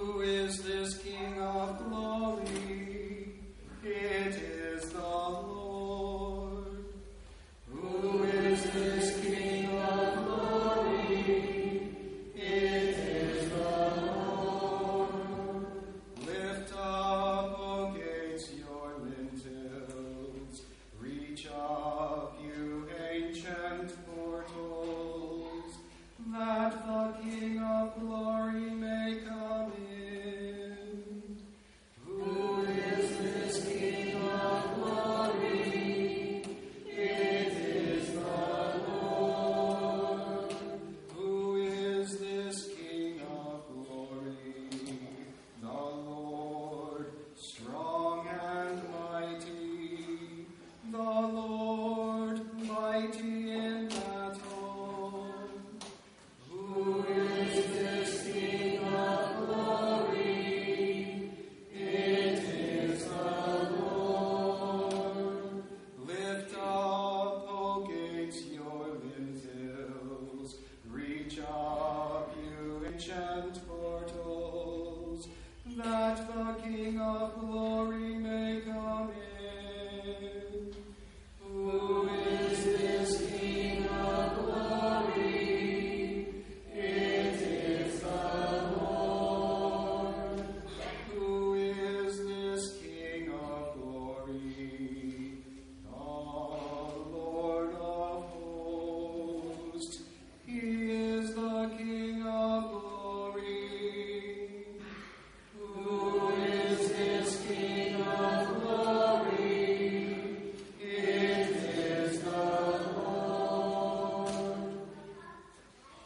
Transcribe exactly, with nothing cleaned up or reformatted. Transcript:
Who is this King of glory? It is the Lord. Who is this King of glory? It is the Lord. Lift up, O gates, your lintels. Reach up, you ancient portals, that the King of glory may come in. Who is this King of glory? It is the Lord. Who is this King of glory? The Lord, strong and mighty, the Lord, mighty in battle. Who is this King of glory? It is the Lord. Lift up, O gates, your lintels. Reach up, you ancient portals, that the King of glory